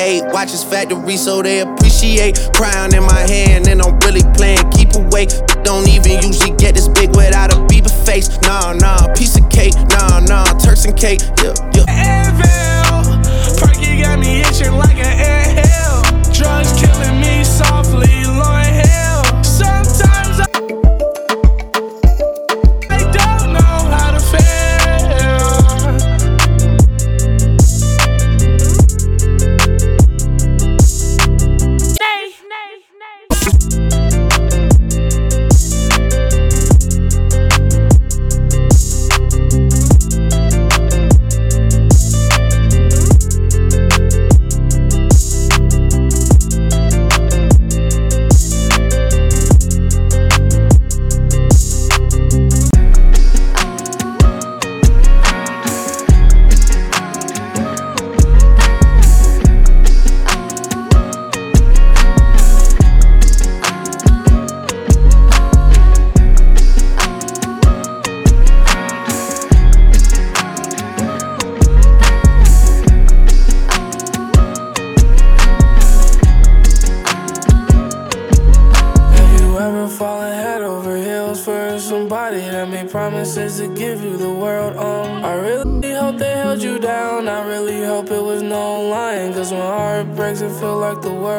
8. Watch his factory so they appreciate. Crown in my hand and I'm really playing keep away. Don't even usually get this big without a Bieber face. Nah, piece of cake. Nah, Turks and cake. Yeah. Advil, Perky got me itching like an anthill. Drugs killing me softly, Lauryn Hill. Sometimes I don't know how to feel. Falling head over heels for somebody that made promises to give you the world. I really hope they held you down. I really hope it was no lying, 'cause when heart breaks it feel like the world